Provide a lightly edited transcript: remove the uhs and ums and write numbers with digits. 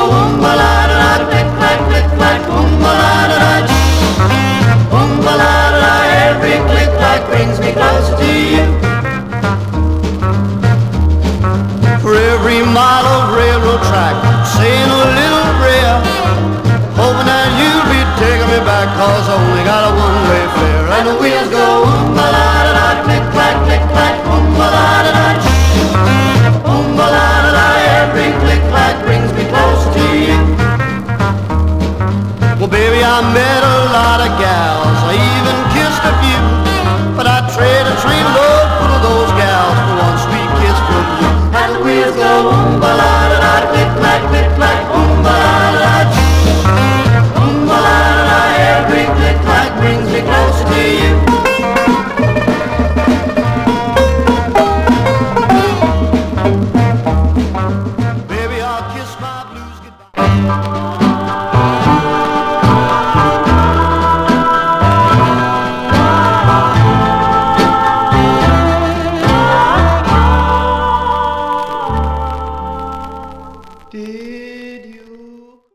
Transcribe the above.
oom-ba-la-da-da, click-clack, click-clack, oom-ba-la-da-da, oom-ba-la-da-da, every click-clack brings me closer to you. For every mile of railroad track, saying a little prayer, hoping that you'll be taking me back, 'cause I only got a one-way fare. And the wheels go oom-ba-la-da-da, click-clack, click-clack, oom-ba-la-da-da, oom-ba-la-da-da, every click-clack brings me closer to you. Well, baby, I met